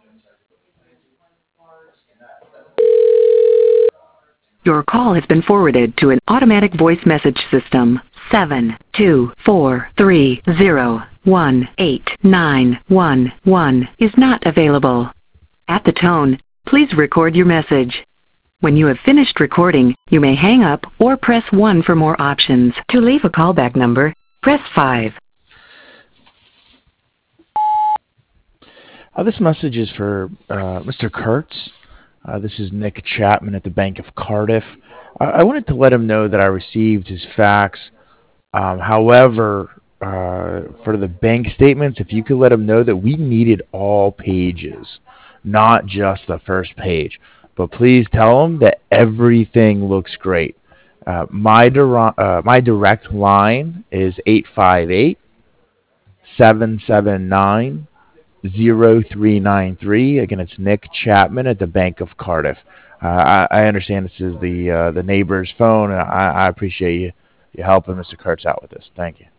Your call has been forwarded to an automatic voice message system. 72430189111 is not available. At the tone, please record your message. When you have finished recording, you may hang up or press 1 for more options. To leave a callback number, press 5. This message is for Mr. Kurtz. This is Nick Chapman at the Bank of Cardiff. I wanted to let him know that I received his fax. However, for the bank statements, if you could let him know that we needed all pages, not just the first page. But please tell him that everything looks great. My direct line is 858-779-0393. Again, it's Nick Chapman at the Bank of Cardiff. I understand this is the neighbor's phone, and I appreciate you helping Mr. Kurtz out with this. Thank you.